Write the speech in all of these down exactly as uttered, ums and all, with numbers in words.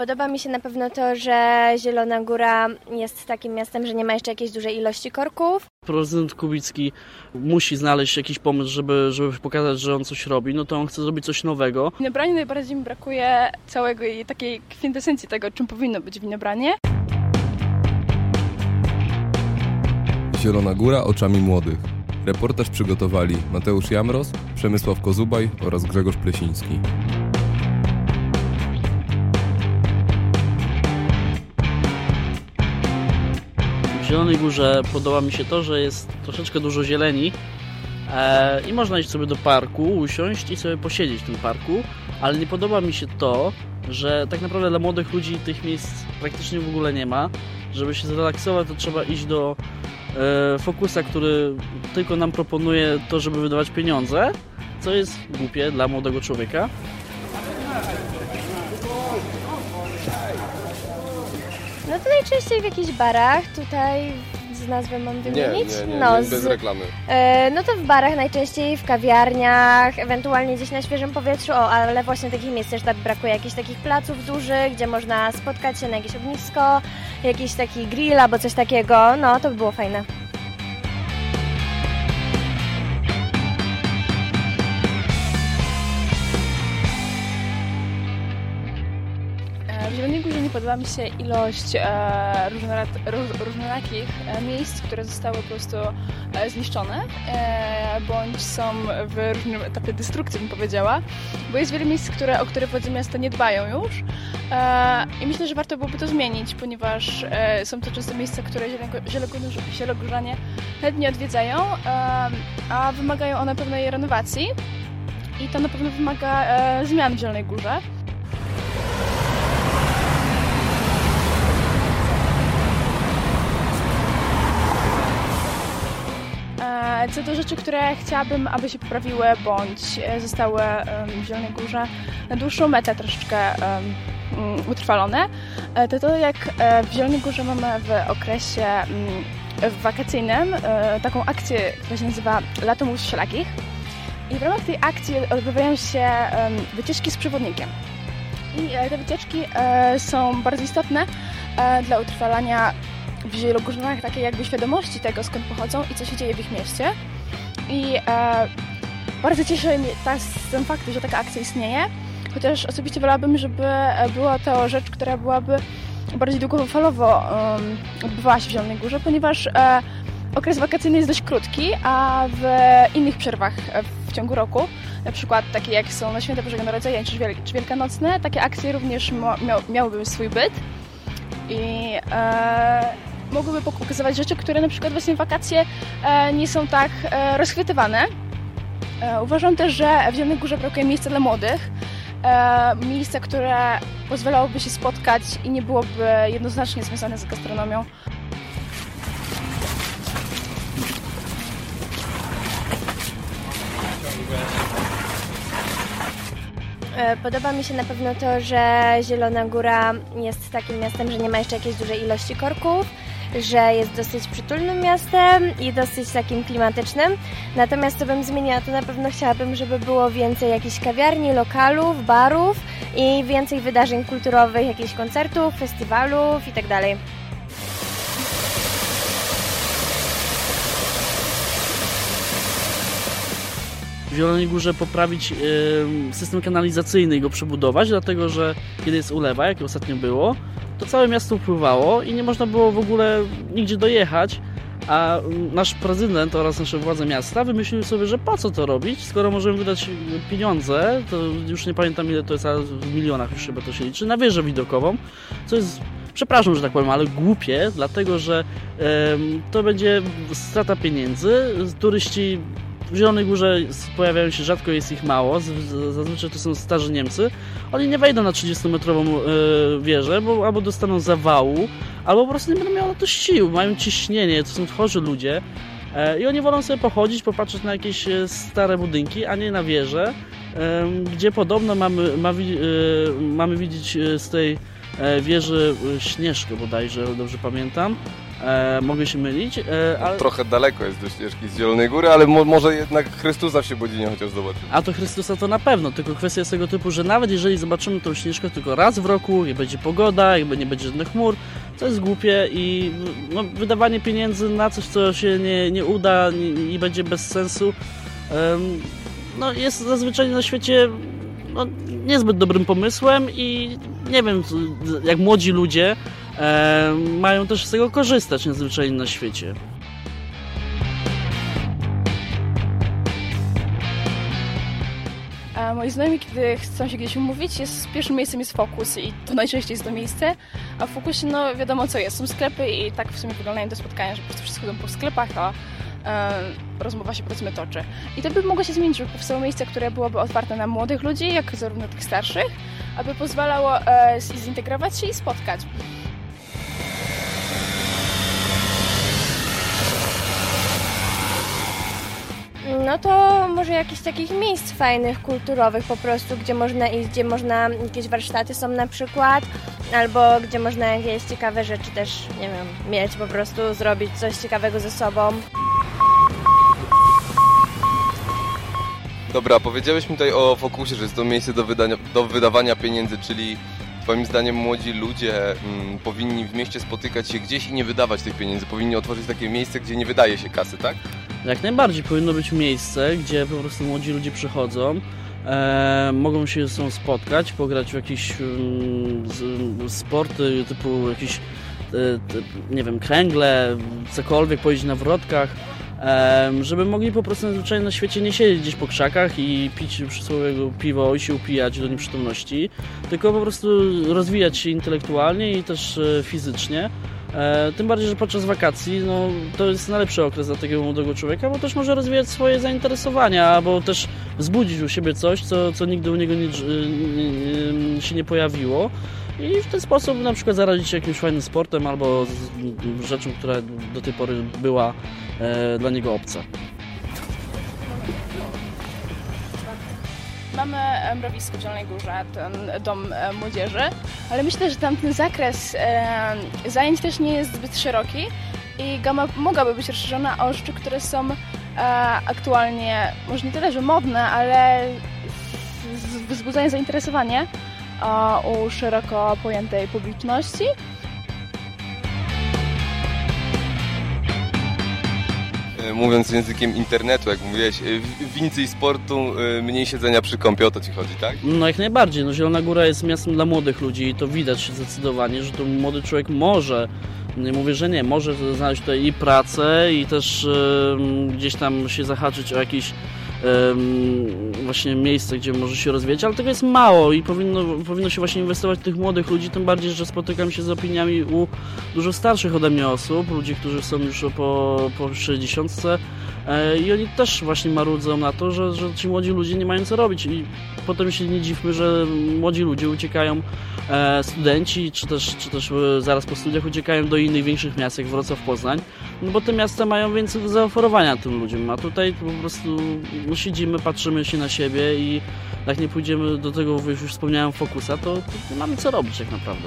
Podoba mi się na pewno to, że Zielona Góra jest takim miastem, że nie ma jeszcze jakiejś dużej ilości korków. Prezydent Kubicki musi znaleźć jakiś pomysł, żeby, żeby pokazać, że on coś robi, no to on chce zrobić coś nowego. W winobraniu najbardziej mi brakuje całego i takiej kwintesencji tego, czym powinno być winobranie. Zielona Góra oczami młodych. Reportaż przygotowali Mateusz Jamros, Przemysław Kozubaj oraz Grzegorz Plesiński. W Zielonej Górze podoba mi się to, że jest troszeczkę dużo zieleni e, i można iść sobie do parku, usiąść i sobie posiedzieć w tym parku, ale nie podoba mi się to, że tak naprawdę dla młodych ludzi tych miejsc praktycznie w ogóle nie ma. Żeby się zrelaksować, to trzeba iść do e, Focusa, który tylko nam proponuje to, żeby wydawać pieniądze, co jest głupie dla młodego człowieka. No to najczęściej w jakichś barach, tutaj z nazwy mam wymienić? Nie, nie, nie, no, nie bez z, reklamy. E, no to w barach najczęściej, w kawiarniach, ewentualnie gdzieś na świeżym powietrzu, o, ale właśnie takich miejsc też tak brakuje, jakichś takich placów dużych, gdzie można spotkać się na jakieś ognisko, jakiś taki grill albo coś takiego, no to by było fajne. W Zielonej Górze nie podoba mi się ilość e, różnorak- różnorakich e, miejsc, które zostały po prostu e, zniszczone, e, bądź są w różnym etapie destrukcji, bym powiedziała, bo jest wiele miejsc, które, o które władze miasta nie dbają już e, i myślę, że warto byłoby to zmienić, ponieważ e, są to często miejsca, które zielogórzanie chętnie odwiedzają, e, a wymagają one pewnej renowacji i to na pewno wymaga e, zmian w Zielonej Górze. Co do rzeczy, które chciałabym, aby się poprawiły bądź zostały w Zielonej Górze na dłuższą metę troszeczkę um, utrwalone, to to jak w Zielonej Górze mamy w okresie um, wakacyjnym um, taką akcję, która się nazywa Lato Mórz Wszelakich i w ramach tej akcji odbywają się um, wycieczki z przewodnikiem. I te wycieczki um, są bardzo istotne um, dla utrwalania w zielogórzanach takiej jakby świadomości tego, skąd pochodzą i co się dzieje w ich mieście. I e, bardzo cieszy mnie ta, ten fakt, że taka akcja istnieje, chociaż osobiście wolałabym, żeby była to rzecz, która byłaby bardziej długofalowo um, odbywała się w Zielonej Górze, ponieważ e, okres wakacyjny jest dość krótki, a w innych przerwach w ciągu roku, na przykład takie jak są na Święta Bożego Narodzenia czy, Wiel- czy Wielkanocne, takie akcje również mo- mia- miałyby swój byt i e, mogłyby pokazywać rzeczy, które na przykład właśnie w wakacje e, nie są tak e, rozchwytywane. E, uważam też, że w Zielonej Górze brakuje miejsca dla młodych, e, miejsca, które pozwalałoby się spotkać i nie byłoby jednoznacznie związane z gastronomią. Podoba mi się na pewno to, że Zielona Góra jest takim miastem, że nie ma jeszcze jakiejś dużej ilości korków, że jest dosyć przytulnym miastem i dosyć takim klimatycznym. Natomiast co bym zmieniła, to na pewno chciałabym, żeby było więcej jakichś kawiarni, lokalów, barów i więcej wydarzeń kulturowych, jakichś koncertów, festiwalów itd. W Zielonej Górze poprawić y, system kanalizacyjny i go przebudować, dlatego że kiedy jest ulewa, jak ostatnio było, to całe miasto upływało i nie można było w ogóle nigdzie dojechać, a nasz prezydent oraz nasze władze miasta wymyśliły sobie, że po co to robić, skoro możemy wydać pieniądze, to już nie pamiętam ile to jest, ale w milionach już chyba to się liczy, na wieżę widokową, co jest, przepraszam, że tak powiem, ale głupie, dlatego że y, to będzie strata pieniędzy, turyści w Zielonej Górze pojawiają się rzadko, jest ich mało, zazwyczaj to są starzy Niemcy. Oni nie wejdą na trzydziestometrową wieżę, bo albo dostaną zawału, albo po prostu nie będą miały na to sił, mają ciśnienie, to są chorzy ludzie i oni wolą sobie pochodzić, popatrzeć na jakieś stare budynki, a nie na wieżę, gdzie podobno mamy, mamy widzieć z tej wieży Śnieżkę bodajże, dobrze pamiętam. E, mogę się mylić, e, ale... Trochę daleko jest do ścieżki z Zielonej Góry, ale mo- może jednak Chrystusa w Siebodzinie chociaż zobaczymy. A to Chrystusa to na pewno, tylko kwestia jest tego typu, że nawet jeżeli zobaczymy tą śnieżkę tylko raz w roku, jak będzie pogoda, jakby nie będzie żadnych chmur, to jest głupie i no, wydawanie pieniędzy na coś, co się nie, nie uda i będzie bez sensu, um, no, jest zazwyczaj na świecie no, niezbyt dobrym pomysłem i nie wiem, jak młodzi ludzie e, mają też z tego korzystać nadzwyczajnie na świecie. A moi znajomi, kiedy chcą się gdzieś umówić, jest, pierwszym miejscem jest Focus i to najczęściej jest to miejsce, a w Focusie no wiadomo co jest, są sklepy i tak w sumie wyglądają te spotkania, że po prostu wszyscy chodzą po sklepach, a e, rozmowa się powiedzmy toczy. I to by mogło się zmienić, żeby powstało miejsce, które byłoby otwarte na młodych ludzi, jak zarówno tych starszych, aby pozwalało e, zintegrować się i spotkać. No to może jakichś takich miejsc fajnych, kulturowych po prostu, gdzie można iść, gdzie można, jakieś warsztaty są na przykład, albo gdzie można jakieś ciekawe rzeczy też, nie wiem, mieć po prostu, zrobić coś ciekawego ze sobą. Dobra, powiedziałeś mi tutaj o Focusie, że jest to miejsce do, wydania, do wydawania pieniędzy, czyli twoim zdaniem młodzi ludzie mm, powinni w mieście spotykać się gdzieś i nie wydawać tych pieniędzy, powinni otworzyć takie miejsce, gdzie nie wydaje się kasy, tak? Jak najbardziej powinno być miejsce, gdzie po prostu młodzi ludzie przychodzą, e, mogą się ze sobą spotkać, pograć w jakieś mm, z, sporty typu jakieś, e, te, nie wiem, kręgle, cokolwiek, pojeździć na wrotkach, e, żeby mogli po prostu zwyczajnie na świecie nie siedzieć gdzieś po krzakach i pić przysłowiowego piwo i się upijać do nieprzytomności, tylko po prostu rozwijać się intelektualnie i też e, fizycznie. E, tym bardziej, że podczas wakacji no, to jest najlepszy okres dla takiego młodego człowieka, bo też może rozwijać swoje zainteresowania, albo też wzbudzić u siebie coś, co, co nigdy u niego nie, nie, nie, się nie pojawiło i w ten sposób na przykład zarazić się jakimś fajnym sportem albo z, rzeczą, która do tej pory była e, dla niego obca. Mamy mrowisko w Zielonej Górze, ten dom e, młodzieży, ale myślę, że tam ten zakres e, zajęć też nie jest zbyt szeroki i gama mogłaby być rozszerzona o rzeczy, które są e, aktualnie, może nie tyle, że modne, ale wzbudzają zainteresowanie e, u szeroko pojętej publiczności. Mówiąc językiem internetu, jak mówiłeś, więcej sportu, mniej siedzenia przy kąpie, o to ci chodzi, tak? No jak najbardziej. No, Zielona Góra jest miastem dla młodych ludzi i to widać zdecydowanie, że to młody człowiek może, nie mówię, że nie, może znaleźć tutaj i pracę i też yy, gdzieś tam się zahaczyć o jakieś yy, właśnie miejsce, gdzie może się rozwijać, ale tego jest mało i powinno, powinno się właśnie inwestować w tych młodych ludzi, tym bardziej, że spotykam się z opiniami u dużo starszych ode mnie osób, ludzi, którzy są już po, po sześćdziesiątce yy, i oni też właśnie marudzą na to, że, że ci młodzi ludzie nie mają co robić i potem się nie dziwmy, że młodzi ludzie uciekają, e, studenci, czy też, czy też e, zaraz po studiach uciekają do innych większych miast, jak Wrocław, Poznań, no bo te miasta mają więcej do zaoferowania tym ludziom, a tutaj po prostu no, siedzimy, patrzymy się na siebie i jak nie pójdziemy do tego, już wspomniałem, Focusa, to, to nie mamy co robić tak naprawdę.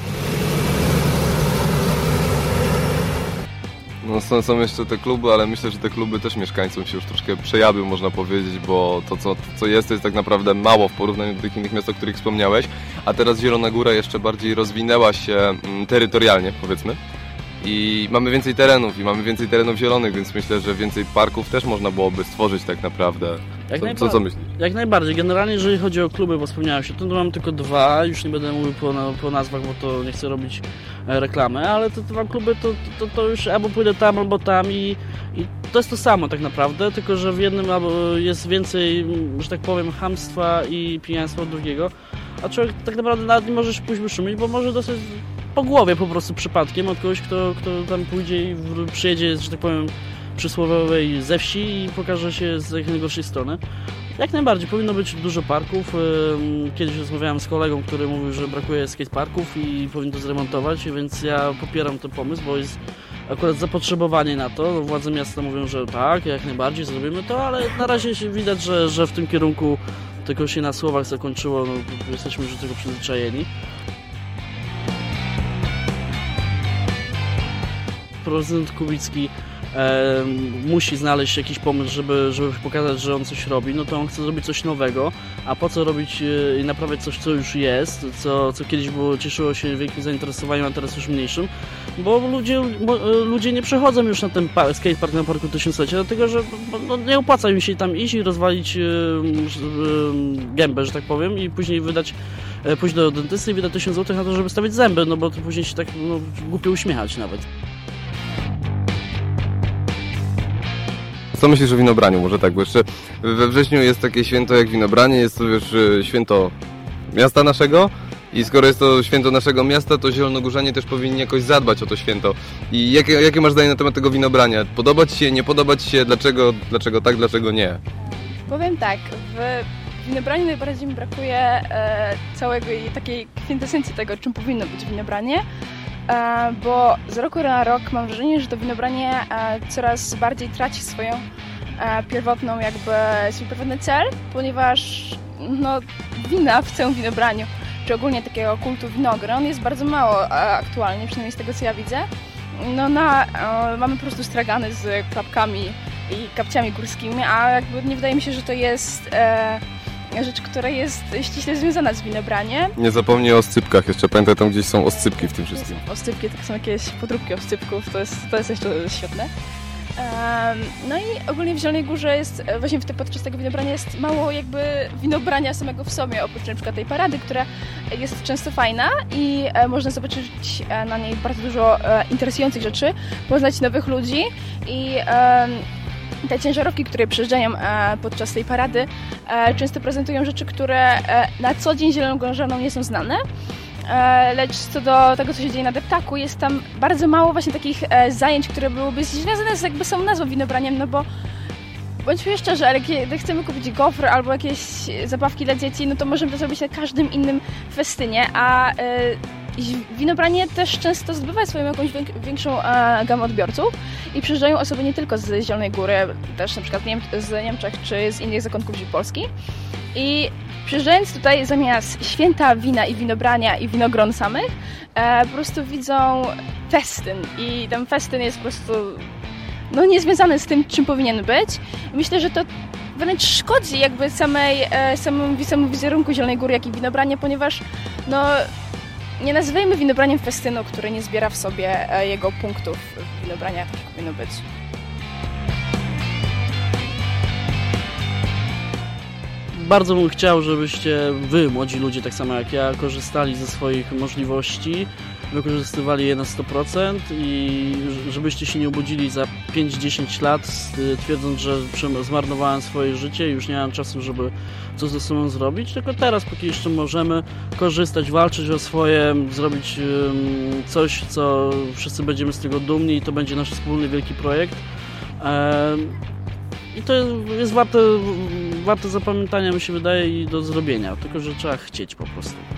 No są, są jeszcze te kluby, ale myślę, że te kluby też mieszkańcom się już troszkę przejawią, można powiedzieć, bo to co, to, co jest, to jest tak naprawdę mało w porównaniu do tych innych miast, o których wspomniałeś, a teraz Zielona Góra jeszcze bardziej rozwinęła się mm, terytorialnie, powiedzmy. I mamy więcej terenów i mamy więcej terenów zielonych, więc myślę, że więcej parków też można byłoby stworzyć tak naprawdę. Jak Co, co, co myślisz? Jak najbardziej. Generalnie jeżeli chodzi o kluby, bo wspomniałem się, to mam tylko dwa, już nie będę mówił po, po nazwach, bo to nie chcę robić reklamy, ale te dwa kluby to, to, to już albo pójdę tam, albo tam i, i to jest to samo tak naprawdę, tylko że w jednym albo jest więcej, że tak powiem, chamstwa i pijaństwa od drugiego, a człowiek tak naprawdę nawet nie może się pójść wyszumić, bo może dostać po głowie po prostu przypadkiem od kogoś, kto, kto tam pójdzie i przyjedzie, że tak powiem, przysłowiowej ze wsi i pokaże się z jak najgorszej strony. Jak najbardziej, powinno być dużo parków. Kiedyś rozmawiałem z kolegą, który mówił, że brakuje skateparków i powinno to zremontować, więc ja popieram ten pomysł, bo jest akurat zapotrzebowanie na to. Władze miasta mówią, że tak, jak najbardziej zrobimy to, ale na razie się widać, że, że w tym kierunku tylko się na słowach zakończyło, no, jesteśmy już do tego przyzwyczajeni. prezydent Kubicki e, musi znaleźć jakiś pomysł, żeby, żeby pokazać, że on coś robi, no to on chce zrobić coś nowego, a po co robić i e, naprawiać coś, co już jest, co, co kiedyś było, cieszyło się wielkim zainteresowaniem, a teraz już mniejszym, bo ludzie, bo, ludzie nie przechodzą już na ten pa- skatepark na Parku Tysiąclecia, dlatego że no, nie opłaca im się tam iść i rozwalić e, e, gębę, że tak powiem, i później wydać, e, pójść do dentysty i wydać tysiąc złotych na to, żeby stawiać zęby, no bo to później się tak no, głupio uśmiechać nawet. Co myślisz o winobraniu? Może tak, bo jeszcze we wrześniu jest takie święto jak winobranie, jest to wiesz święto miasta naszego i skoro jest to święto naszego miasta, to zielonogórzanie też powinni jakoś zadbać o to święto. I jakie, jakie masz zdanie na temat tego winobrania? Podobać się, nie podobać się? Dlaczego, dlaczego tak, dlaczego nie? Powiem tak, w winobraniu najbardziej mi brakuje e, całego i takiej kwintesencji tego, czym powinno być winobranie, e, bo z roku na rok mam wrażenie, że to winobranie e, coraz bardziej traci swoją e, pierwotną jakby, swój pierwotny cel, ponieważ no, wina w całym winobraniu, czy ogólnie takiego kultu winogron jest bardzo mało e, aktualnie, przynajmniej z tego co ja widzę. No na, e, mamy po prostu stragany z klapkami i kapciami górskimi, a jakby nie wydaje mi się, że to jest e, rzecz, która jest ściśle związana z winobraniem. Nie zapomnij o oscypkach jeszcze, pamiętaj, tam gdzieś są oscypki w tym wszystkim. Oscypki, tak są jakieś podróbki oscypków, to jest, to jest jeszcze świetne. Um, no i ogólnie w Zielonej Górze jest, właśnie w te, podczas tego winobrania jest mało jakby winobrania samego w sobie, oprócz na przykład tej parady, która jest często fajna i e, można zobaczyć e, na niej bardzo dużo e, interesujących rzeczy, poznać nowych ludzi i e, te ciężarówki, które przyjeżdżają e, podczas tej parady, e, często prezentują rzeczy, które e, na co dzień zielonogórzanom nie są znane. E, lecz co do tego, co się dzieje na deptaku, jest tam bardzo mało właśnie takich e, zajęć, które byłyby związane z jakby samą nazwą winobraniem, no bo bądźmy szczerzy, ale kiedy chcemy kupić gofr albo jakieś zabawki dla dzieci, no to możemy to zrobić na każdym innym festynie, a e, winobranie też często zdobywa swoją jakąś większą e, gamę odbiorców i przyjeżdżają osoby nie tylko z Zielonej Góry, też na przykład Niem- z Niemczech czy z innych zakątków Polski. I przyjeżdżając tutaj zamiast święta wina i winobrania i winogron samych, e, po prostu widzą festyn i ten festyn jest po prostu no, niezwiązany z tym, czym powinien być. I myślę, że to wręcz szkodzi jakby samej, e, samemu, samemu wizerunku Zielonej Góry, jak i winobrania, ponieważ no nie nazywajmy winobraniem festynu, który nie zbiera w sobie e, jego punktów. Winobrania tak powinno być. Bardzo bym chciał, żebyście wy, młodzi ludzie, tak samo jak ja, korzystali ze swoich możliwości, wykorzystywali je na sto procent i żebyście się nie obudzili za pięć dziesięć lat twierdząc, że zmarnowałem swoje życie i już nie mam czasu, żeby coś ze sobą zrobić, tylko teraz, póki jeszcze możemy korzystać, walczyć o swoje, zrobić coś, co wszyscy będziemy z tego dumni i to będzie nasz wspólny wielki projekt. I to jest warte, warte zapamiętania, mi się wydaje, i do zrobienia, tylko że trzeba chcieć po prostu.